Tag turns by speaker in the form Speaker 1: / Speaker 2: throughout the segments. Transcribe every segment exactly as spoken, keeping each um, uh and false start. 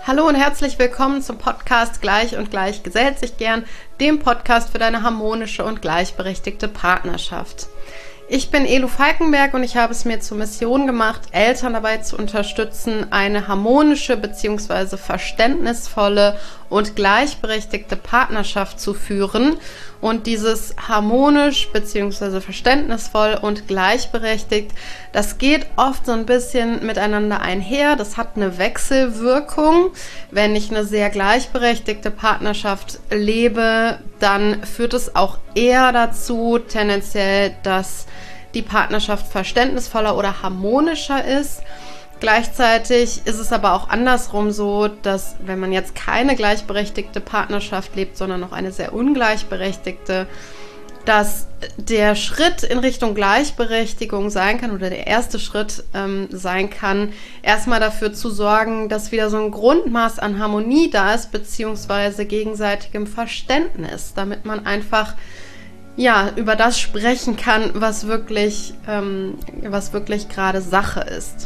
Speaker 1: Hallo und herzlich willkommen zum Podcast Gleich und Gleich gesellt sich gern, dem Podcast für deine harmonische und gleichberechtigte Partnerschaft. Ich bin Elu Falkenberg und ich habe es mir zur Mission gemacht, Eltern dabei zu unterstützen, eine harmonische bzw. verständnisvolle und gleichberechtigte Partnerschaft zu führen. Und dieses harmonisch bzw. verständnisvoll und gleichberechtigt, das geht oft so ein bisschen miteinander einher. Das hat eine Wechselwirkung. Wenn ich eine sehr gleichberechtigte Partnerschaft lebe, dann führt es auch eher dazu, tendenziell, dass die Partnerschaft verständnisvoller oder harmonischer ist. Gleichzeitig ist es aber auch andersrum so, dass wenn man jetzt keine gleichberechtigte Partnerschaft lebt, sondern noch eine sehr ungleichberechtigte, dass der Schritt in Richtung Gleichberechtigung sein kann oder der erste Schritt ähm, sein kann, erstmal dafür zu sorgen, dass wieder so ein Grundmaß an Harmonie da ist, beziehungsweise gegenseitigem Verständnis, damit man einfach ja über das sprechen kann, was wirklich, ähm, was wirklich gerade Sache ist.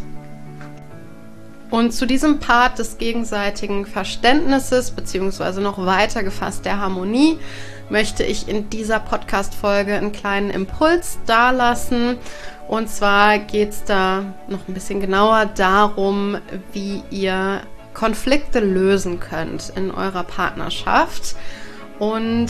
Speaker 1: Und zu diesem Part des gegenseitigen Verständnisses beziehungsweise noch weiter gefasst der Harmonie möchte ich in dieser Podcast-Folge einen kleinen Impuls dalassen. Und zwar geht es da noch ein bisschen genauer darum, wie ihr Konflikte lösen könnt in eurer Partnerschaft. Und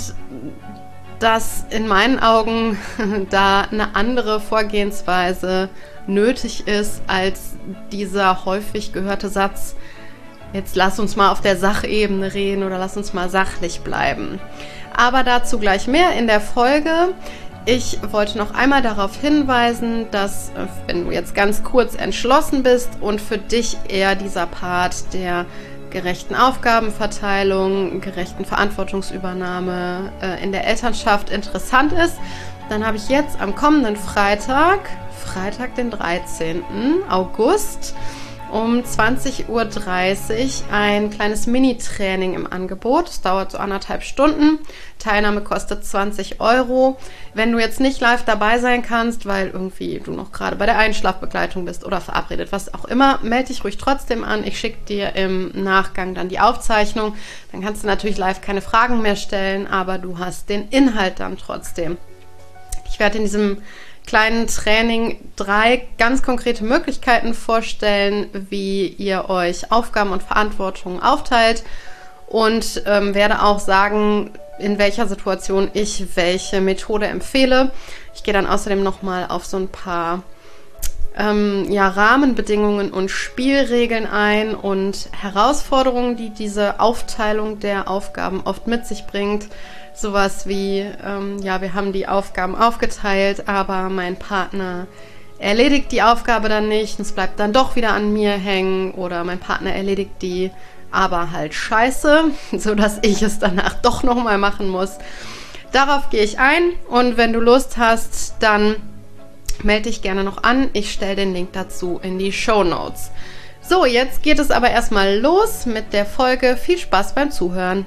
Speaker 1: dass in meinen Augen da eine andere Vorgehensweise nötig ist als dieser häufig gehörte Satz, jetzt lass uns mal auf der Sachebene reden oder lass uns mal sachlich bleiben. Aber dazu gleich mehr in der Folge. Ich wollte noch einmal darauf hinweisen, dass, wenn du jetzt ganz kurz entschlossen bist und für dich eher dieser Part der gerechten Aufgabenverteilung, gerechten Verantwortungsübernahme äh, in der Elternschaft interessant ist, dann habe ich jetzt am kommenden Freitag, Freitag den dreizehnten August um zwanzig Uhr dreißig ein kleines Mini-Training im Angebot. Es dauert so anderthalb Stunden. Teilnahme kostet zwanzig Euro. Wenn du jetzt nicht live dabei sein kannst, weil irgendwie du noch gerade bei der Einschlafbegleitung bist oder verabredet, was auch immer, melde dich ruhig trotzdem an. Ich schicke dir im Nachgang dann die Aufzeichnung. Dann kannst du natürlich live keine Fragen mehr stellen, aber du hast den Inhalt dann trotzdem. Ich werde in diesem kleinen Training drei ganz konkrete Möglichkeiten vorstellen, wie ihr euch Aufgaben und Verantwortung aufteilt und ähm, werde auch sagen, in welcher Situation ich welche Methode empfehle. Ich gehe dann außerdem nochmal auf so ein paar ähm, ja, Rahmenbedingungen und Spielregeln ein und Herausforderungen, die diese Aufteilung der Aufgaben oft mit sich bringt. Sowas wie, ähm, ja, wir haben die Aufgaben aufgeteilt, aber mein Partner erledigt die Aufgabe dann nicht, es bleibt dann doch wieder an mir hängen oder mein Partner erledigt die, aber halt scheiße, sodass ich es danach doch nochmal machen muss. Darauf gehe ich ein und wenn du Lust hast, dann melde dich gerne noch an. Ich stelle den Link dazu in die Shownotes. So, jetzt geht es aber erstmal los mit der Folge. Viel Spaß beim Zuhören.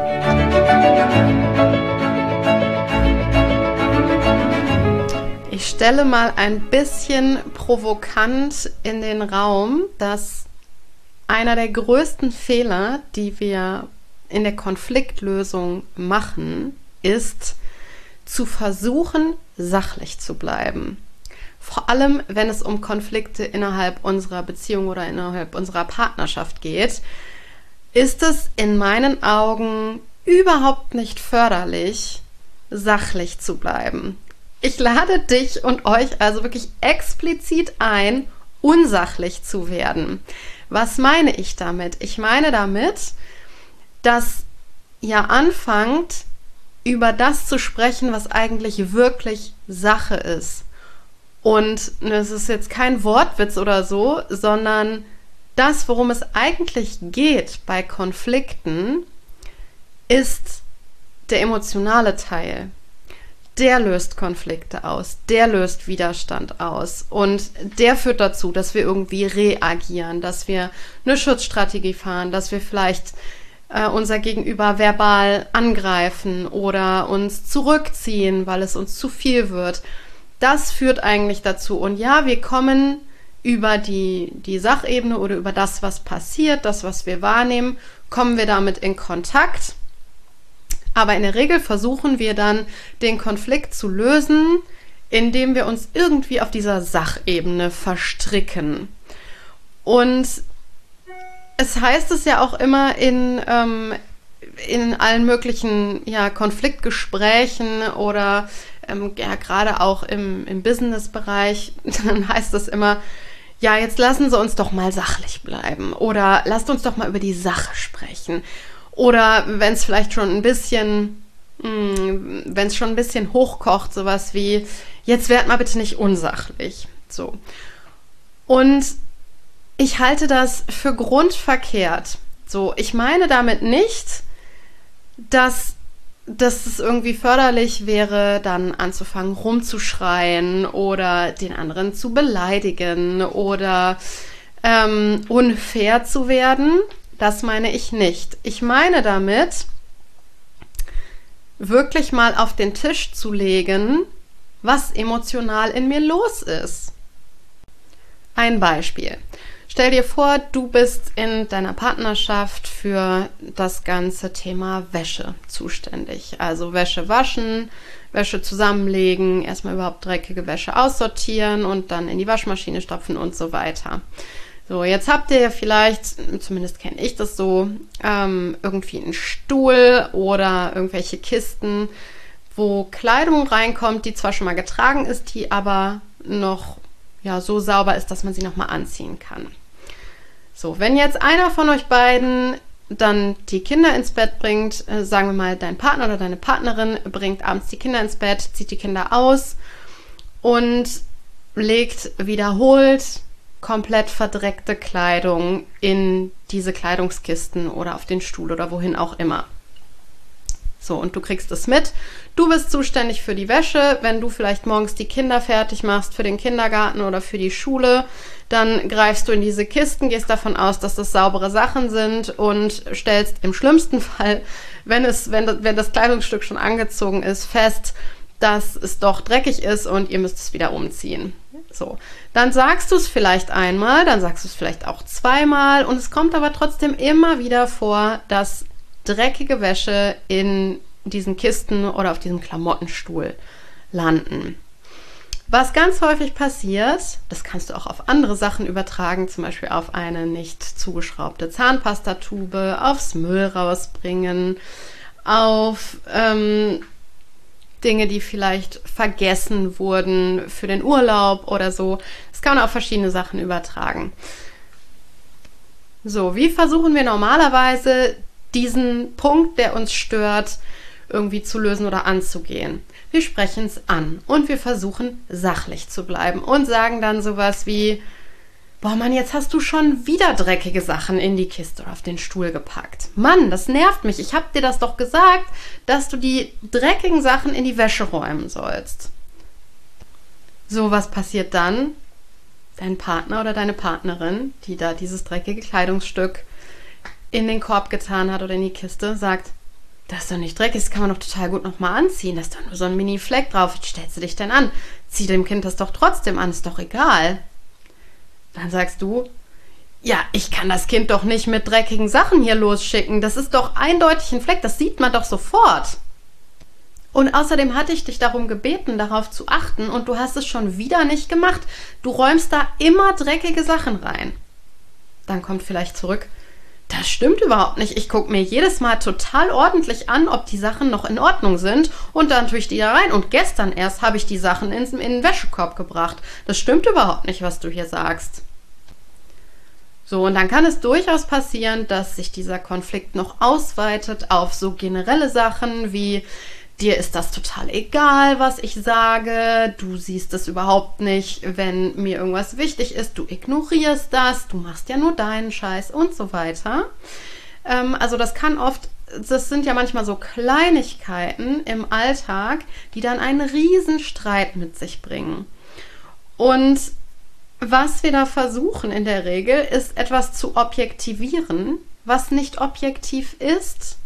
Speaker 1: Ich stelle mal ein bisschen provokant in den Raum, dass einer der größten Fehler, die wir in der Konfliktlösung machen, ist, zu versuchen, sachlich zu bleiben. Vor allem, wenn es um Konflikte innerhalb unserer Beziehung oder innerhalb unserer Partnerschaft geht, ist es in meinen Augen überhaupt nicht förderlich, sachlich zu bleiben. Ich lade dich und euch also wirklich explizit ein, unsachlich zu werden. Was meine ich damit? Ich meine damit, dass ihr anfangt, über das zu sprechen, was eigentlich wirklich Sache ist. Und es ist jetzt kein Wortwitz oder so, sondern das, worum es eigentlich geht bei Konflikten, ist der emotionale Teil. Der löst Konflikte aus, der löst Widerstand aus und der führt dazu, dass wir irgendwie reagieren, dass wir eine Schutzstrategie fahren, dass wir vielleicht äh, unser Gegenüber verbal angreifen oder uns zurückziehen, weil es uns zu viel wird. Das führt eigentlich dazu. Und ja, wir kommen über die, die Sachebene oder über das, was passiert, das, was wir wahrnehmen, kommen wir damit in Kontakt. Aber in der Regel versuchen wir dann, den Konflikt zu lösen, indem wir uns irgendwie auf dieser Sachebene verstricken. Und es heißt es ja auch immer in, ähm, in allen möglichen ja, Konfliktgesprächen oder ähm, ja, gerade auch im, im Business-Bereich, dann heißt es immer, ja, jetzt lassen Sie uns doch mal sachlich bleiben oder lasst uns doch mal über die Sache sprechen. Oder wenn es vielleicht schon ein bisschen, wenn es schon ein bisschen hochkocht, sowas wie, jetzt werd mal bitte nicht unsachlich. So. Und ich halte das für grundverkehrt. So, ich meine damit nicht, dass, dass es irgendwie förderlich wäre, dann anzufangen rumzuschreien oder den anderen zu beleidigen oder ähm, unfair zu werden. Das meine ich nicht. Ich meine damit, wirklich mal auf den Tisch zu legen, was emotional in mir los ist. Ein Beispiel. Stell dir vor, du bist in deiner Partnerschaft für das ganze Thema Wäsche zuständig. Also Wäsche waschen, Wäsche zusammenlegen, erstmal überhaupt dreckige Wäsche aussortieren und dann in die Waschmaschine stopfen und so weiter. So, jetzt habt ihr ja vielleicht, zumindest kenne ich das so, ähm, irgendwie einen Stuhl oder irgendwelche Kisten, wo Kleidung reinkommt, die zwar schon mal getragen ist, die aber noch ja, so sauber ist, dass man sie nochmal anziehen kann. So, wenn jetzt einer von euch beiden dann die Kinder ins Bett bringt, äh, sagen wir mal, dein Partner oder deine Partnerin bringt abends die Kinder ins Bett, zieht die Kinder aus und legt wiederholt komplett verdreckte Kleidung in diese Kleidungskisten oder auf den Stuhl oder wohin auch immer. So, und du kriegst es mit. Du bist zuständig für die Wäsche. Wenn du vielleicht morgens die Kinder fertig machst für den Kindergarten oder für die Schule, dann greifst du in diese Kisten, gehst davon aus, dass das saubere Sachen sind und stellst im schlimmsten Fall, wenn es, wenn das, wenn das Kleidungsstück schon angezogen ist, fest, dass es doch dreckig ist und ihr müsst es wieder umziehen. So, dann sagst du es vielleicht einmal, dann sagst du es vielleicht auch zweimal und es kommt aber trotzdem immer wieder vor, dass dreckige Wäsche in diesen Kisten oder auf diesem Klamottenstuhl landen. Was ganz häufig passiert, das kannst du auch auf andere Sachen übertragen, zum Beispiel auf eine nicht zugeschraubte Zahnpastatube, aufs Müll rausbringen, auf ähm, Dinge, die vielleicht vergessen wurden für den Urlaub oder so. Das kann man auf verschiedene Sachen übertragen. So, wie versuchen wir normalerweise diesen Punkt, der uns stört, irgendwie zu lösen oder anzugehen? Wir sprechen es an und wir versuchen sachlich zu bleiben und sagen dann sowas wie, boah Mann, jetzt hast du schon wieder dreckige Sachen in die Kiste oder auf den Stuhl gepackt. Mann, das nervt mich. Ich habe dir das doch gesagt, dass du die dreckigen Sachen in die Wäsche räumen sollst. So, was passiert dann? Dein Partner oder deine Partnerin, die da dieses dreckige Kleidungsstück in den Korb getan hat oder in die Kiste, sagt, das ist doch nicht dreckig, das kann man doch total gut nochmal anziehen, da ist doch nur so ein Mini-Fleck drauf, wie stellst du dich denn an? Zieh dem Kind das doch trotzdem an, ist doch egal. Dann sagst du, ja, ich kann das Kind doch nicht mit dreckigen Sachen hier losschicken, das ist doch eindeutig ein Fleck, das sieht man doch sofort. Und außerdem hatte ich dich darum gebeten, darauf zu achten und du hast es schon wieder nicht gemacht. Du räumst da immer dreckige Sachen rein. Dann kommt vielleicht zurück, das stimmt überhaupt nicht. Ich gucke mir jedes Mal total ordentlich an, ob die Sachen noch in Ordnung sind und dann tue ich die da rein. Und gestern erst habe ich die Sachen in, in den Wäschekorb gebracht. Das stimmt überhaupt nicht, was du hier sagst. So, und dann kann es durchaus passieren, dass sich dieser Konflikt noch ausweitet auf so generelle Sachen wie, dir ist das total egal, was ich sage, du siehst es überhaupt nicht, wenn mir irgendwas wichtig ist, du ignorierst das, du machst ja nur deinen Scheiß und so weiter. Ähm, also das kann oft, das sind ja manchmal so Kleinigkeiten im Alltag, die dann einen riesen Streit mit sich bringen. Und was wir da versuchen in der Regel, ist etwas zu objektivieren, was nicht objektiv ist,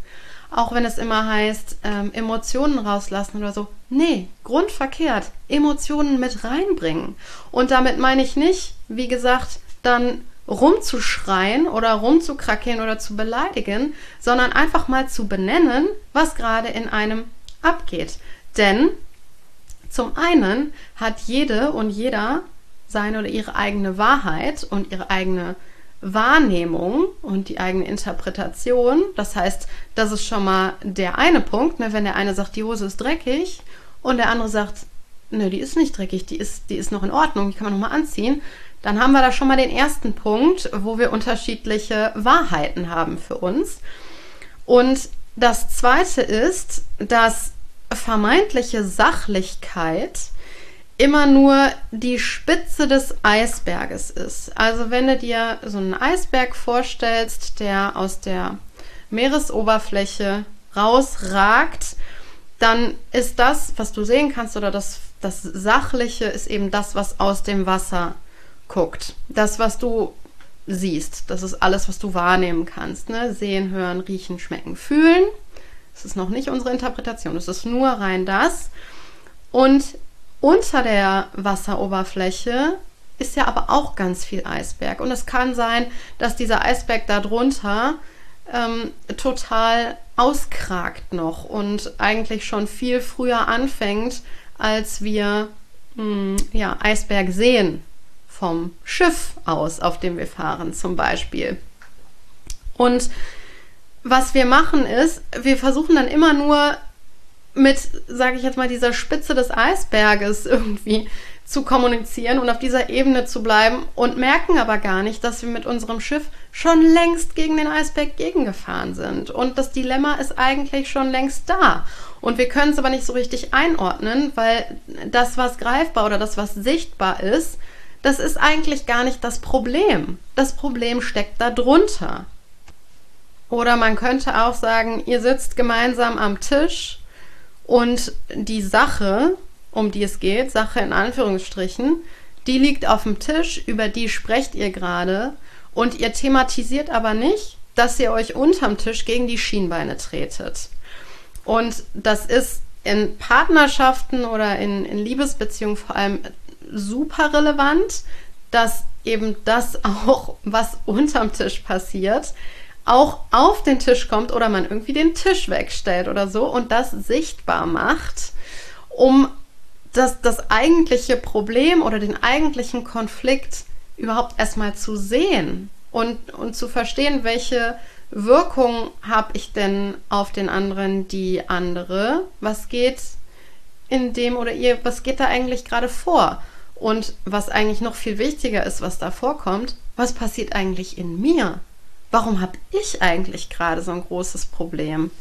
Speaker 1: auch wenn es immer heißt, ähm, Emotionen rauslassen oder so. Nee, grundverkehrt. Emotionen mit reinbringen. Und damit meine ich nicht, wie gesagt, dann rumzuschreien oder rumzukrakeln oder zu beleidigen, sondern einfach mal zu benennen, was gerade in einem abgeht. Denn zum einen hat jede und jeder seine oder ihre eigene Wahrheit und ihre eigene Wahrnehmung und die eigene Interpretation. Das heißt, das ist schon mal der eine Punkt, ne? Wenn der eine sagt, die Hose ist dreckig und der andere sagt, ne, die ist nicht dreckig, die ist, die ist noch in Ordnung, die kann man noch mal anziehen, dann haben wir da schon mal den ersten Punkt, wo wir unterschiedliche Wahrheiten haben für uns. Und das zweite ist, dass vermeintliche Sachlichkeit immer nur die Spitze des Eisberges ist. Also wenn du dir so einen Eisberg vorstellst, der aus der Meeresoberfläche rausragt, dann ist das, was du sehen kannst, oder das, das Sachliche ist eben das, was aus dem Wasser guckt. Das, was du siehst, das ist alles, was du wahrnehmen kannst. Ne? Sehen, hören, riechen, schmecken, fühlen. Das ist noch nicht unsere Interpretation, es ist nur rein das. Und unter der Wasseroberfläche ist ja aber auch ganz viel Eisberg. Und es kann sein, dass dieser Eisberg darunter ähm, total auskragt noch und eigentlich schon viel früher anfängt, als wir mh, ja, Eisberg sehen vom Schiff aus, auf dem wir fahren zum Beispiel. Und was wir machen ist, wir versuchen dann immer nur mit, sage ich jetzt mal, dieser Spitze des Eisberges irgendwie zu kommunizieren und auf dieser Ebene zu bleiben und merken aber gar nicht, dass wir mit unserem Schiff schon längst gegen den Eisberg gegengefahren sind. Und das Dilemma ist eigentlich schon längst da. Und wir können es aber nicht so richtig einordnen, weil das, was greifbar oder das, was sichtbar ist, das ist eigentlich gar nicht das Problem. Das Problem steckt da drunter. Oder man könnte auch sagen, ihr sitzt gemeinsam am Tisch und die Sache, um die es geht, Sache in Anführungsstrichen, die liegt auf dem Tisch, über die sprecht ihr gerade und ihr thematisiert aber nicht, dass ihr euch unterm Tisch gegen die Schienbeine tretet. Und das ist in Partnerschaften oder in, in Liebesbeziehungen vor allem super relevant, dass eben das auch, was unterm Tisch passiert, auch auf den Tisch kommt oder man irgendwie den Tisch wegstellt oder so und das sichtbar macht, um das, das eigentliche Problem oder den eigentlichen Konflikt überhaupt erstmal zu sehen und, und zu verstehen, welche Wirkung habe ich denn auf den anderen, die andere, was geht in dem oder ihr, was geht da eigentlich gerade vor? Und was eigentlich noch viel wichtiger ist, was da vorkommt, was passiert eigentlich in mir? Warum habe ich eigentlich gerade so ein großes Problem?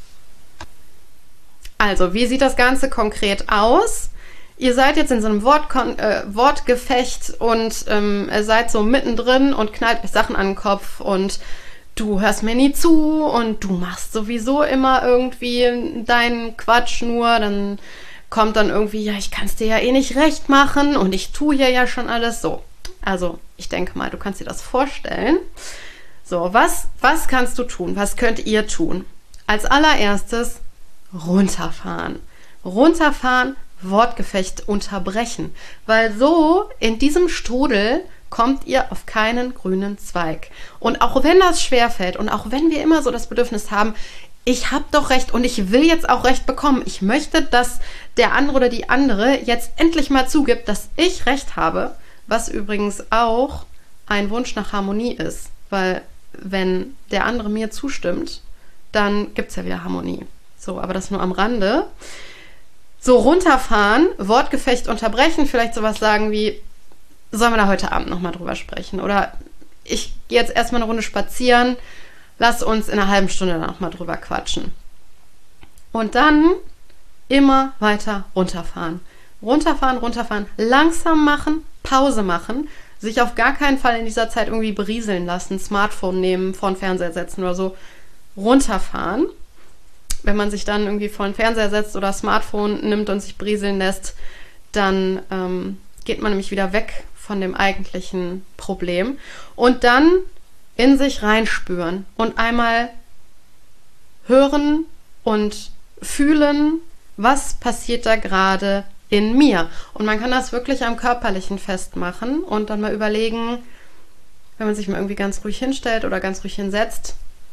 Speaker 1: Also, wie sieht das Ganze konkret aus? Ihr seid jetzt in so einem Wortkon- äh, Wortgefecht und ähm, ihr seid so mittendrin und knallt euch Sachen an den Kopf und du hörst mir nie zu und du machst sowieso immer irgendwie deinen Quatsch nur, dann kommt dann irgendwie, ja, ich kann es dir ja eh nicht recht machen und ich tue hier ja schon alles so. Also, ich denke mal, du kannst dir das vorstellen. So, was, was kannst du tun? Was könnt ihr tun? Als allererstes runterfahren. Runterfahren, Wortgefecht unterbrechen. Weil so in diesem Strudel kommt ihr auf keinen grünen Zweig. Und auch wenn das schwerfällt und auch wenn wir immer so das Bedürfnis haben, ich habe doch recht und ich will jetzt auch recht bekommen. Ich möchte, dass der andere oder die andere jetzt endlich mal zugibt, dass ich recht habe, was übrigens auch ein Wunsch nach Harmonie ist. Weil wenn der andere mir zustimmt, dann gibt es ja wieder Harmonie. So, aber das nur am Rande. So, runterfahren, Wortgefecht unterbrechen, vielleicht sowas sagen wie, sollen wir da heute Abend nochmal drüber sprechen? Oder ich gehe jetzt erstmal eine Runde spazieren, lass uns in einer halben Stunde nochmal drüber quatschen. Und dann immer weiter runterfahren. Runterfahren, runterfahren, langsam machen, Pause machen, sich auf gar keinen Fall in dieser Zeit irgendwie berieseln lassen, Smartphone nehmen, vor den Fernseher setzen oder so, runterfahren. Wenn man sich dann irgendwie vor den Fernseher setzt oder Smartphone nimmt und sich berieseln lässt, dann ähm, geht man nämlich wieder weg von dem eigentlichen Problem. Und dann in sich reinspüren und einmal hören, und fühlen, was passiert da gerade in mir. Und man kann das wirklich am Körperlichen festmachen und dann mal überlegen, wenn man sich mal irgendwie ganz ruhig hinstellt oder ganz ruhig hinsetzt,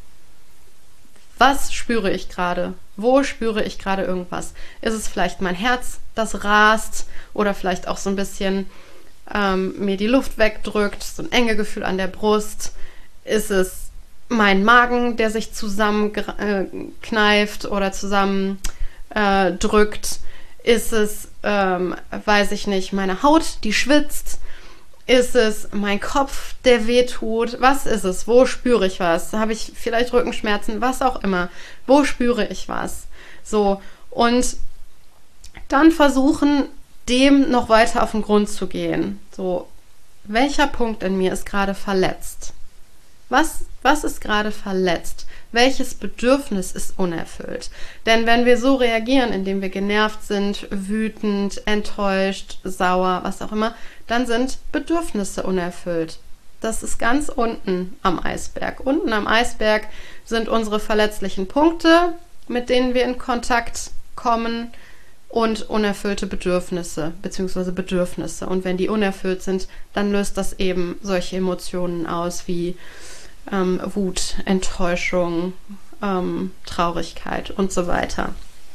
Speaker 1: was spüre ich gerade? Wo spüre ich gerade irgendwas? Ist es vielleicht mein Herz, das rast oder vielleicht auch so ein bisschen ähm, mir die Luft wegdrückt, so ein enge Gefühl an der Brust? Ist es mein Magen, der sich zusammenkneift äh, oder zusammendrückt? Äh, drückt? Ist es, ähm, weiß ich nicht, meine Haut, die schwitzt? Ist es mein Kopf, der wehtut? Was ist es? Wo spüre ich was? Habe ich vielleicht Rückenschmerzen? Was auch immer. Wo spüre ich was? So, und dann versuchen, dem noch weiter auf den Grund zu gehen. So, welcher Punkt in mir ist gerade verletzt? Was, was ist gerade verletzt? Welches Bedürfnis ist unerfüllt? Denn wenn wir so reagieren, indem wir genervt sind, wütend, enttäuscht, sauer, was auch immer, dann sind Bedürfnisse unerfüllt. Das ist ganz unten am Eisberg. Unten am Eisberg sind unsere verletzlichen Punkte, mit denen wir in Kontakt kommen, und unerfüllte Bedürfnisse bzw. Bedürfnisse. Und wenn die unerfüllt sind, dann löst das eben solche Emotionen aus wie ähm, Wut, Enttäuschung, ähm, Traurigkeit und so weiter.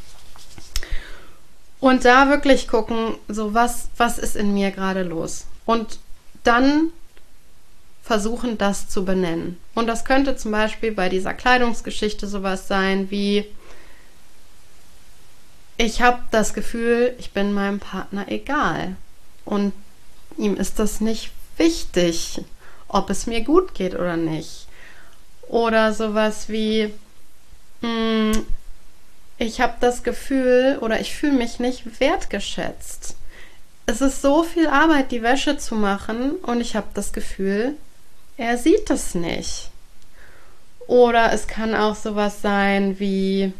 Speaker 1: Und da wirklich gucken, so was, was ist in mir gerade los? Und dann versuchen, das zu benennen. Und das könnte zum Beispiel bei dieser Kleidungsgeschichte sowas sein wie: Ich habe das Gefühl, ich bin meinem Partner egal und ihm ist das nicht wichtig, ob es mir gut geht oder nicht. Oder sowas wie, mh, ich habe das Gefühl oder ich fühle mich nicht wertgeschätzt. Es ist so viel Arbeit, die Wäsche zu machen, und ich habe das Gefühl, er sieht das nicht. Oder es kann auch sowas sein wie: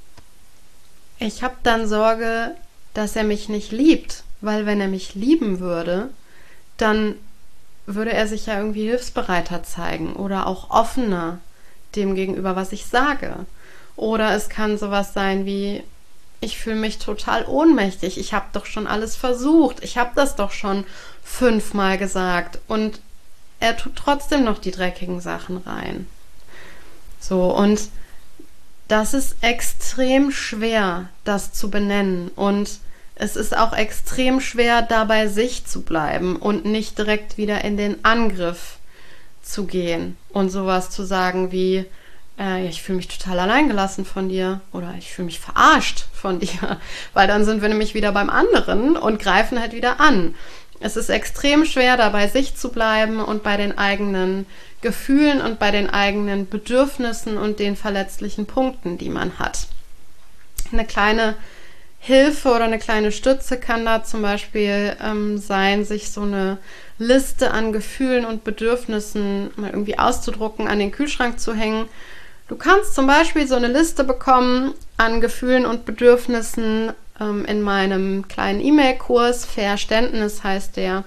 Speaker 1: Ich habe dann Sorge, dass er mich nicht liebt, weil wenn er mich lieben würde, dann würde er sich ja irgendwie hilfsbereiter zeigen oder auch offener dem gegenüber, was ich sage. Oder es kann sowas sein wie: Ich fühle mich total ohnmächtig, ich habe doch schon alles versucht, ich habe das doch schon fünfmal gesagt und er tut trotzdem noch die dreckigen Sachen rein. So, und das ist extrem schwer, das zu benennen, und es ist auch extrem schwer, da bei sich zu bleiben und nicht direkt wieder in den Angriff zu gehen und sowas zu sagen wie, äh, ich fühle mich total alleingelassen von dir oder ich fühle mich verarscht von dir, weil dann sind wir nämlich wieder beim anderen und greifen halt wieder an. Es ist extrem schwer, da bei sich zu bleiben und bei den eigenen Gefühlen und bei den eigenen Bedürfnissen und den verletzlichen Punkten, die man hat. Eine kleine Hilfe oder eine kleine Stütze kann da zum Beispiel ähm, sein, sich so eine Liste an Gefühlen und Bedürfnissen mal irgendwie auszudrucken, an den Kühlschrank zu hängen. Du kannst zum Beispiel so eine Liste bekommen an Gefühlen und Bedürfnissen ähm, in meinem kleinen E-Mail-Kurs. Verständnis heißt der.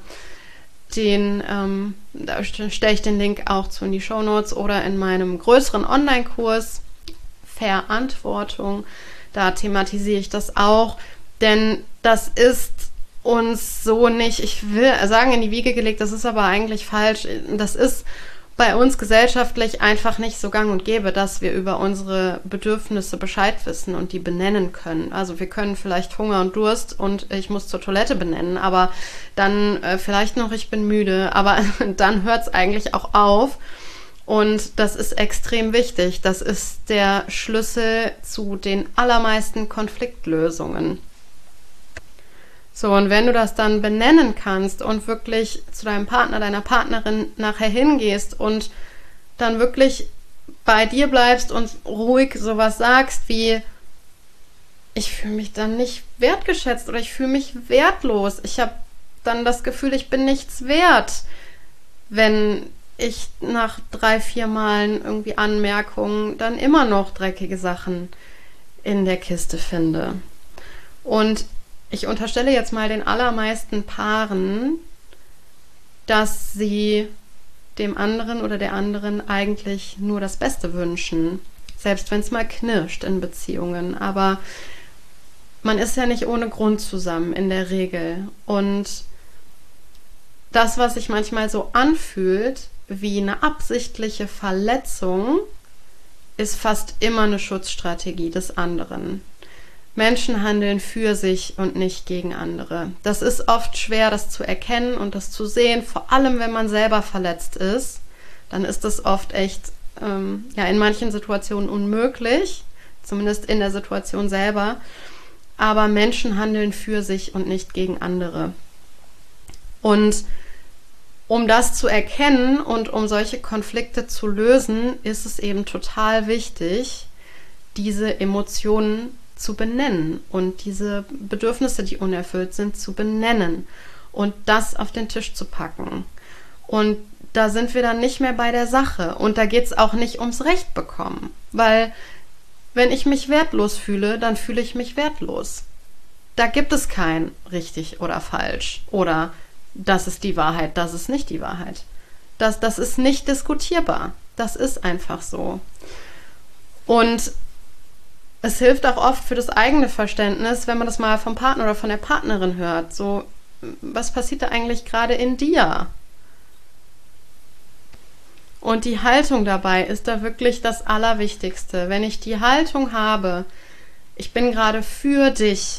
Speaker 1: Den, ähm, da stelle ich den Link auch zu in die Shownotes, oder in meinem größeren Online-Kurs Verantwortung. Da thematisiere ich das auch, denn das ist uns so nicht, ich will sagen, in die Wiege gelegt, das ist aber eigentlich falsch. Das ist bei uns gesellschaftlich einfach nicht so gang und gäbe, dass wir über unsere Bedürfnisse Bescheid wissen und die benennen können. Also wir können vielleicht Hunger und Durst und ich muss zur Toilette benennen, aber dann äh, vielleicht noch, ich bin müde, aber dann hört es eigentlich auch auf. Und das ist extrem wichtig. Das ist der Schlüssel zu den allermeisten Konfliktlösungen. So, und wenn du das dann benennen kannst und wirklich zu deinem Partner, deiner Partnerin nachher hingehst und dann wirklich bei dir bleibst und ruhig sowas sagst wie: Ich fühle mich dann nicht wertgeschätzt oder ich fühle mich wertlos. Ich habe dann das Gefühl, ich bin nichts wert, wenn ich nach drei, vier Malen irgendwie Anmerkungen dann immer noch dreckige Sachen in der Kiste finde. Und ich unterstelle jetzt mal den allermeisten Paaren, dass sie dem anderen oder der anderen eigentlich nur das Beste wünschen. Selbst wenn es mal knirscht in Beziehungen. Aber man ist ja nicht ohne Grund zusammen in der Regel. Und das, was sich manchmal so anfühlt wie eine absichtliche Verletzung, ist fast immer eine Schutzstrategie des anderen. Menschen handeln für sich und nicht gegen andere. Das ist oft schwer, das zu erkennen und das zu sehen, vor allem wenn man selber verletzt ist. Dann ist das oft echt, ähm, ja, in manchen Situationen unmöglich, zumindest in der Situation selber. Aber Menschen handeln für sich und nicht gegen andere. Und um das zu erkennen und um solche Konflikte zu lösen, ist es eben total wichtig, diese Emotionen zu benennen und diese Bedürfnisse, die unerfüllt sind, zu benennen und das auf den Tisch zu packen. Und da sind wir dann nicht mehr bei der Sache und da geht es auch nicht ums Recht bekommen, weil wenn ich mich wertlos fühle, dann fühle ich mich wertlos. Da gibt es kein richtig oder falsch oder das ist die Wahrheit, das ist nicht die Wahrheit. Das, das ist nicht diskutierbar. Das ist einfach so. Und es hilft auch oft für das eigene Verständnis, wenn man das mal vom Partner oder von der Partnerin hört. So, was passiert da eigentlich gerade in dir? Und die Haltung dabei ist da wirklich das Allerwichtigste. Wenn ich die Haltung habe, ich bin gerade für dich,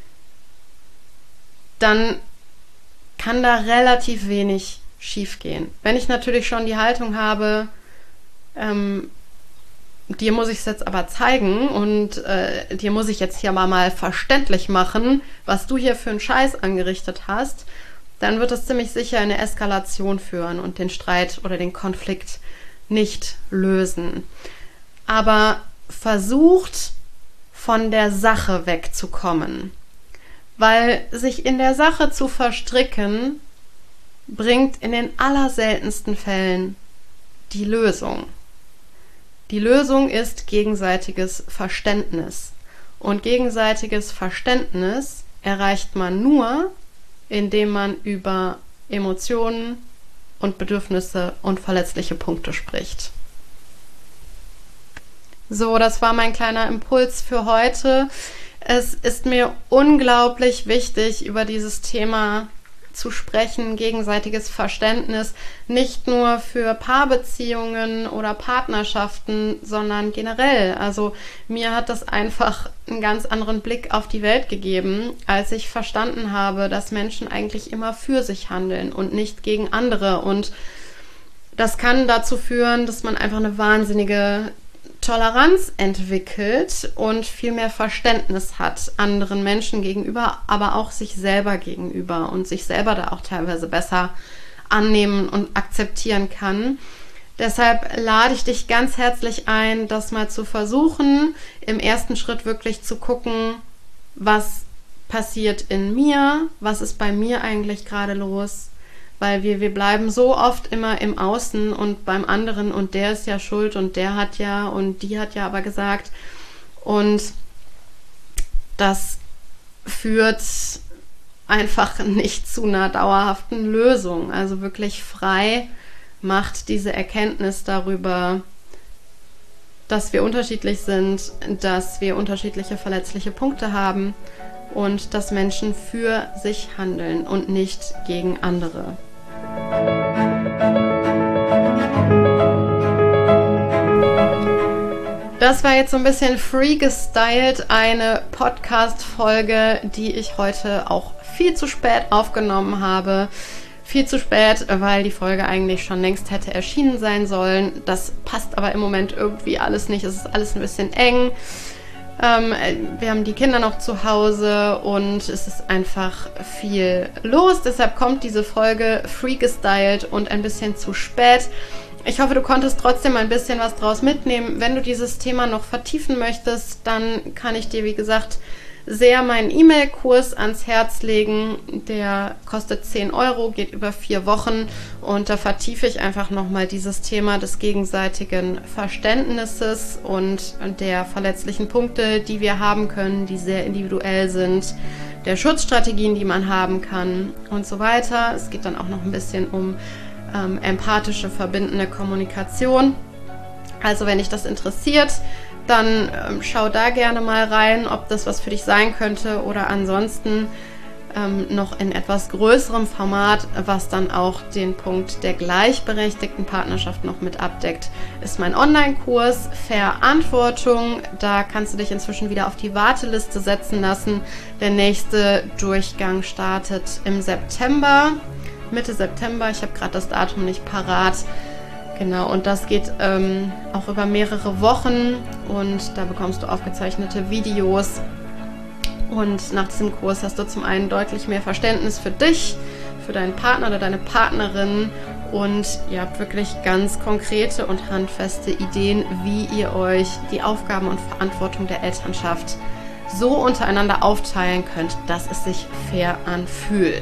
Speaker 1: dann kann da relativ wenig schiefgehen. Wenn ich natürlich schon die Haltung habe, ähm, dir muss ich es jetzt aber zeigen und äh, dir muss ich jetzt hier mal, mal verständlich machen, was du hier für einen Scheiß angerichtet hast, dann wird das ziemlich sicher in eine Eskalation führen und den Streit oder den Konflikt nicht lösen. Aber versucht, von der Sache wegzukommen. Weil sich in der Sache zu verstricken, bringt in den allerseltensten Fällen die Lösung. Die Lösung ist gegenseitiges Verständnis. Und gegenseitiges Verständnis erreicht man nur, indem man über Emotionen und Bedürfnisse und verletzliche Punkte spricht. So, das war mein kleiner Impuls für heute. Es ist mir unglaublich wichtig, über dieses Thema zu sprechen, gegenseitiges Verständnis, nicht nur für Paarbeziehungen oder Partnerschaften, sondern generell. Also mir hat das einfach einen ganz anderen Blick auf die Welt gegeben, als ich verstanden habe, dass Menschen eigentlich immer für sich handeln und nicht gegen andere. Und das kann dazu führen, dass man einfach eine wahnsinnige Toleranz entwickelt und viel mehr Verständnis hat anderen Menschen gegenüber, aber auch sich selber gegenüber und sich selber da auch teilweise besser annehmen und akzeptieren kann. Deshalb lade ich dich ganz herzlich ein, das mal zu versuchen, im ersten Schritt wirklich zu gucken, was passiert in mir, was ist bei mir eigentlich gerade los, weil wir, wir bleiben so oft immer im Außen und beim anderen und der ist ja schuld und der hat ja und die hat ja aber gesagt und das führt einfach nicht zu einer dauerhaften Lösung. Also wirklich frei macht diese Erkenntnis darüber, dass wir unterschiedlich sind, dass wir unterschiedliche verletzliche Punkte haben und dass Menschen für sich handeln und nicht gegen andere. Das war jetzt so ein bisschen free gestylt, eine Podcast-Folge, die ich heute auch viel zu spät aufgenommen habe. Viel zu spät, weil die Folge eigentlich schon längst hätte erschienen sein sollen. Das passt aber im Moment irgendwie alles nicht. Es ist alles ein bisschen eng. Ähm, wir haben die Kinder noch zu Hause und es ist einfach viel los. Deshalb kommt diese Folge free gestylt und ein bisschen zu spät. Ich hoffe, du konntest trotzdem ein bisschen was draus mitnehmen. Wenn du dieses Thema noch vertiefen möchtest, dann kann ich dir, wie gesagt, sehr meinen E-Mail-Kurs ans Herz legen. Der kostet zehn Euro, geht über vier Wochen und da vertiefe ich einfach nochmal dieses Thema des gegenseitigen Verständnisses und der verletzlichen Punkte, die wir haben können, die sehr individuell sind, der Schutzstrategien, die man haben kann und so weiter. Es geht dann auch noch ein bisschen um ähm, empathische, verbindende Kommunikation. Also wenn dich das interessiert, dann ähm, schau da gerne mal rein, ob das was für dich sein könnte oder ansonsten ähm, noch in etwas größerem Format, was dann auch den Punkt der gleichberechtigten Partnerschaft noch mit abdeckt, ist mein Online-Kurs Verantwortung. Da kannst du dich inzwischen wieder auf die Warteliste setzen lassen. Der nächste Durchgang startet im September, Mitte September. Ich habe gerade das Datum nicht parat. Genau, und das geht ähm, auch über mehrere Wochen und da bekommst du aufgezeichnete Videos. Und nach diesem Kurs hast du zum einen deutlich mehr Verständnis für dich, für deinen Partner oder deine Partnerin und ihr habt wirklich ganz konkrete und handfeste Ideen, wie ihr euch die Aufgaben und Verantwortung der Elternschaft so untereinander aufteilen könnt, dass es sich fair anfühlt.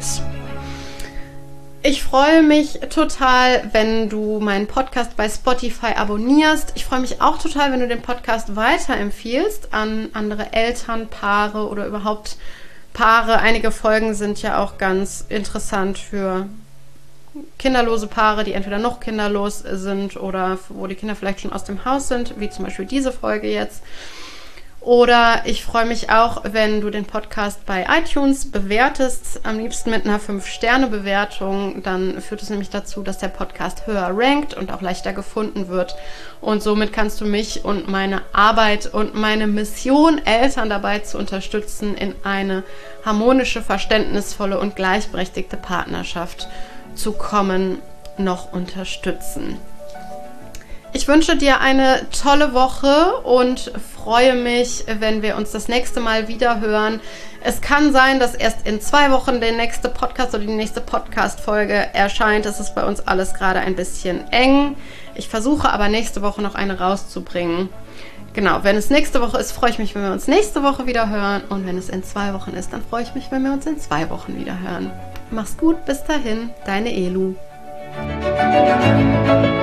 Speaker 1: Ich freue mich total, wenn du meinen Podcast bei Spotify abonnierst. Ich freue mich auch total, wenn du den Podcast weiterempfiehlst an andere Eltern, Paare oder überhaupt Paare. Einige Folgen sind ja auch ganz interessant für kinderlose Paare, die entweder noch kinderlos sind oder wo die Kinder vielleicht schon aus dem Haus sind, wie zum Beispiel diese Folge jetzt. Oder ich freue mich auch, wenn du den Podcast bei iTunes bewertest, am liebsten mit einer fünf Sterne Bewertung. Dann führt es nämlich dazu, dass der Podcast höher rankt und auch leichter gefunden wird. Und somit kannst du mich und meine Arbeit und meine Mission, Eltern dabei zu unterstützen, in eine harmonische, verständnisvolle und gleichberechtigte Partnerschaft zu kommen, noch unterstützen. Ich wünsche dir eine tolle Woche und freue mich, wenn wir uns das nächste Mal wieder hören. Es kann sein, dass erst in zwei Wochen der nächste Podcast oder die nächste Podcast-Folge erscheint. Es ist bei uns alles gerade ein bisschen eng. Ich versuche aber nächste Woche noch eine rauszubringen. Genau, wenn es nächste Woche ist, freue ich mich, wenn wir uns nächste Woche wieder hören. Und wenn es in zwei Wochen ist, dann freue ich mich, wenn wir uns in zwei Wochen wieder hören. Mach's gut, bis dahin, deine Elu.